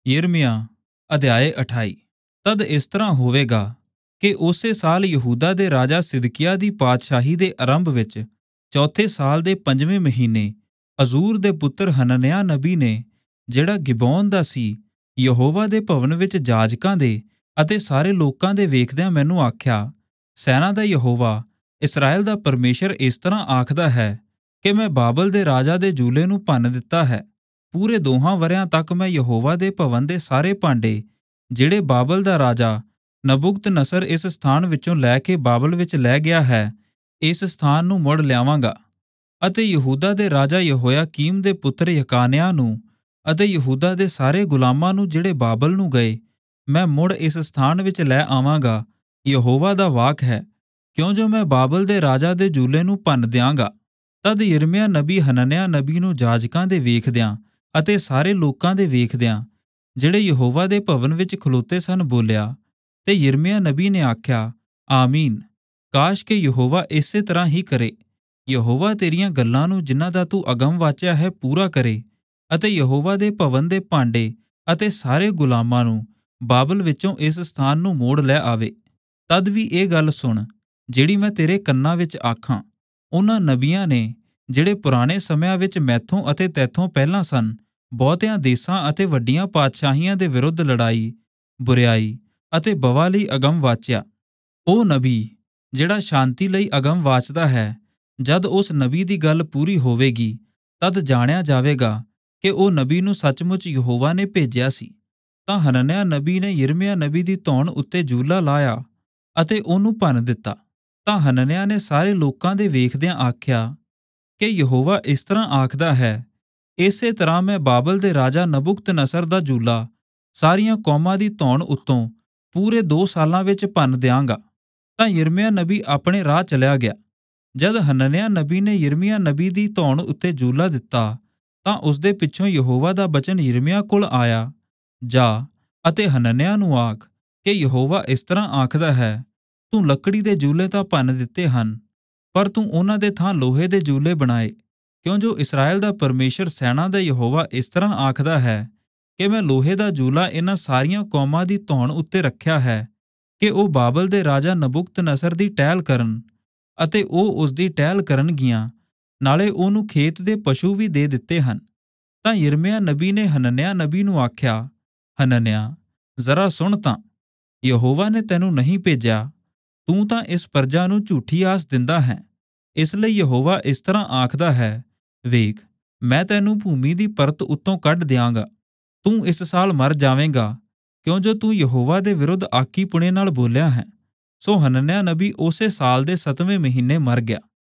यिर्मयाह अध्याय 28। तद इस तरह होवेगा कि उसे साल यहूदा दे राजा सिदकिय्याह दी पातशाही दे आरंभ विच चौथे साल दे 5वें महीने अजूर दे पुत्र हनन्याह नबी ने, जिहड़ा गिबोन दा सी, यहोवा दे भवन विच याजकां दे अते सारे लोकां दे वेखदਿਆਂ मैनू आख्या, सेना दा यहोवा इस्राएल दा परमेशर इस तरह आखदा है कि मैं बाबल दे राजा दे जूले नूं भन्न दिता है। पूरे 2 वरियां तक मैं यहोवा दे भवन दे सारे भांडे जिहड़े बाबल दा राजा नबुकदनस्सर इस स्थान विचों लैके बाबल विच लै गया है, इस स्थान नूं मुड़ लियावांगा। अते यहूदा दे राजा यहोयाकीम दे पुत्र यकान्याह नूं अते यहूदा दे सारे गुलामां नूं जिहड़े बाबल नूं गए, मैं मुड़ इस स्थान विच लै आवांगा। यहोवा दा वाक है, क्यों जो मैं बाबल दे राजा दे जूले नूं भन्न दियांगा। तद यिर्मयाह नबी हनन्याह नबी नूं याजकां दे वेखदਿਆਂ ਅਤੇ ਸਾਰੇ ਲੋਕਾਂ ਦੇ ਵੇਖਦਿਆਂ, ਜਿਹੜੇ ਯਹੋਵਾ ਦੇ ਭਵਨ ਵਿੱਚ ਖਲੋਤੇ ਸਨ, ਬੋਲਿਆ। ਤੇ ਯਿਰਮਿਯਾਹ ਨਬੀ ਨੇ ਆਖਿਆ, ਆਮੀਨ। ਕਾਸ਼ ਕਿ ਯਹੋਵਾ ਇਸੇ ਤਰ੍ਹਾਂ ਹੀ ਕਰੇ। ਯਹੋਵਾ ਤੇਰੀਆਂ ਗੱਲਾਂ ਨੂੰ ਜਿਨ੍ਹਾਂ ਦਾ ਤੂੰ ਅਗਮ ਵਾਚਿਆ ਹੈ ਪੂਰਾ ਕਰੇ, ਅਤੇ ਯਹੋਵਾ ਦੇ ਭਵਨ ਦੇ ਭਾਂਡੇ ਅਤੇ ਸਾਰੇ ਗੁਲਾਮਾਂ ਨੂੰ ਬਾਬਲ ਵਿੱਚੋਂ ਇਸ ਸਥਾਨ ਨੂੰ ਮੋੜ ਲੈ ਆਵੇ। ਤਦ ਵੀ ਇਹ ਗੱਲ ਸੁਣ, ਜਿਹੜੀ ਮੈਂ ਤੇਰੇ ਕੰਨਾਂ ਵਿੱਚ ਆਖਾਂ। ਉਹਨਾਂ ਨਬੀਆਂ ਨੇ, ਜਿਹੜੇ ਪੁਰਾਣੇ ਸਮਿਆਂ ਵਿੱਚ ਮੈਥੋਂ ਅਤੇ ਤੈਥੋਂ ਪਹਿਲਾਂ ਸਨ, ਬਹੁਤਿਆਂ ਦੇਸਾਂ ਅਤੇ ਵੱਡੀਆਂ ਪਾਤਸ਼ਾਹੀਆਂ ਦੇ ਵਿਰੁੱਧ ਲੜਾਈ, ਬੁਰਿਆਈ ਅਤੇ ਬਵਾ ਲਈ ਅਗਮ ਵਾਚਿਆ। ਉਹ ਨਬੀ ਜਿਹੜਾ ਸ਼ਾਂਤੀ ਲਈ ਅਗਮ ਵਾਚਦਾ ਹੈ, ਜਦ ਉਸ ਨਬੀ ਦੀ ਗੱਲ ਪੂਰੀ ਹੋਵੇਗੀ, ਤਦ ਜਾਣਿਆ ਜਾਵੇਗਾ ਕਿ ਉਹ ਨਬੀ ਨੂੰ ਸੱਚਮੁੱਚ ਯਹੋਵਾ ਨੇ ਭੇਜਿਆ ਸੀ। ਤਾਂ ਹਨन्याह ਨਬੀ ਨੇ ਯਿਰਮਿਯਾਹ ਨਬੀ ਦੀ ਧੌਣ ਉੱਤੇ ਜੂਲਾ ਲਾਇਆ ਅਤੇ ਉਹਨੂੰ ਭੰਨ ਦਿੱਤਾ। ਤਾਂ ਹਨन्याह ਨੇ ਸਾਰੇ ਲੋਕਾਂ ਦੇ ਵੇਖਦਿਆਂ ਆਖਿਆ ਕਿ ਯਹੋਵਾ ਇਸ ਤਰ੍ਹਾਂ ਆਖਦਾ ਹੈ, ਇਸੇ ਤਰ੍ਹਾਂ ਮੈਂ ਬਾਬਲ ਦੇ ਰਾਜਾ ਨਬੁਕਦਨੱਸਰ ਦਾ ਜੂਲਾ ਸਾਰੀਆਂ ਕੌਮਾਂ ਦੀ ਧੌਣ ਉੱਤੋਂ ਪੂਰੇ 2 ਸਾਲਾਂ ਵਿੱਚ ਭੰਨ ਦਿਆਂਗਾ। ਤਾਂ ਯਿਰਮਿਯਾਹ ਨਬੀ ਆਪਣੇ ਰਾਹ ਚਲਿਆ ਗਿਆ। ਜਦ ਹਨन्याह ਨਬੀ ਨੇ ਯਿਰਮਿਯਾਹ ਨਬੀ ਦੀ ਧੌਣ ਉੱਤੇ ਜੂਲਾ ਦਿੱਤਾ, ਤਾਂ ਉਸਦੇ ਪਿੱਛੋਂ ਯਹੋਵਾ ਦਾ ਬਚਨ ਯਿਰਮਿਯਾਹ ਕੋਲ ਆਇਆ, ਜਾ ਅਤੇ ਹਨन्याह ਨੂੰ ਆਖ ਕਿ ਯਹੋਵਾ ਇਸ ਤਰ੍ਹਾਂ ਆਖਦਾ ਹੈ, ਤੂੰ ਲੱਕੜੀ ਦੇ ਜੂਲੇ ਤਾਂ ਭੰਨ ਦਿੱਤੇ ਹਨ, ਪਰ ਤੂੰ ਉਹਨਾਂ ਦੇ ਥਾਂ ਲੋਹੇ ਦੇ ਜੂਲੇ ਬਣਾਏ। ਕਿਉਂ ਜੋ ਇਸਰਾਏਲ ਦਾ ਪਰਮੇਸ਼ਰ ਸੈਨਾ ਦਾ ਯਹੋਵਾ ਇਸ ਤਰ੍ਹਾਂ ਆਖਦਾ ਹੈ ਕਿ ਮੈਂ ਲੋਹੇ ਦਾ ਜੂਲਾ ਇਹਨਾਂ ਸਾਰੀਆਂ ਕੌਮਾਂ ਦੀ ਧੌਣ ਉੱਤੇ ਰੱਖਿਆ ਹੈ, ਕਿ ਉਹ ਬਾਬਲ ਦੇ ਰਾਜਾ ਨਬੁਕਦਨੱਸਰ ਦੀ ਟਹਿਲ ਕਰਨ, ਅਤੇ ਉਹ ਉਸ ਦੀ ਟਹਿਲ ਕਰਨਗੀਆਂ, ਨਾਲੇ ਉਹਨੂੰ ਖੇਤ ਦੇ ਪਸ਼ੂ ਵੀ ਦੇ ਦਿੱਤੇ ਹਨ। ਤਾਂ ਯਿਰਮਿਯਾਹ ਨਬੀ ਨੇ ਹਨन्याह ਨਬੀ ਨੂੰ ਆਖਿਆ, ਹਨन्याह, ਜ਼ਰਾ ਸੁਣ ਤਾਂ, ਯਹੋਵਾ ਨੇ ਤੈਨੂੰ ਨਹੀਂ ਭੇਜਿਆ। ਤੂੰ ਤਾਂ ਇਸ ਪਰਜਾ ਨੂੰ ਝੂਠੀ ਆਸ ਦਿੰਦਾ ਹੈ। ਇਸ ਲਈ ਯਹੋਵਾ ਇਸ ਤਰ੍ਹਾਂ ਆਖਦਾ ਹੈ, ਵੇਖ, ਮੈਂ ਤੈਨੂੰ ਭੂਮੀ ਦੀ ਪਰਤ ਉੱਤੋਂ ਕੱਢ ਦਿਆਂਗਾ। ਤੂੰ ਇਸ ਸਾਲ ਮਰ ਜਾਵੇਂਗਾ, ਕਿਉਂ ਜੋ ਤੂੰ ਯਹੋਵਾ ਦੇ ਵਿਰੁੱਧ ਆਕੀਪੁਣੇ ਨਾਲ ਬੋਲਿਆ ਹੈ। ਸੋ ਹਨन्याह ਨਬੀ ਉਸੇ ਸਾਲ ਦੇ 7ਵੇਂ ਮਹੀਨੇ ਮਰ ਗਿਆ।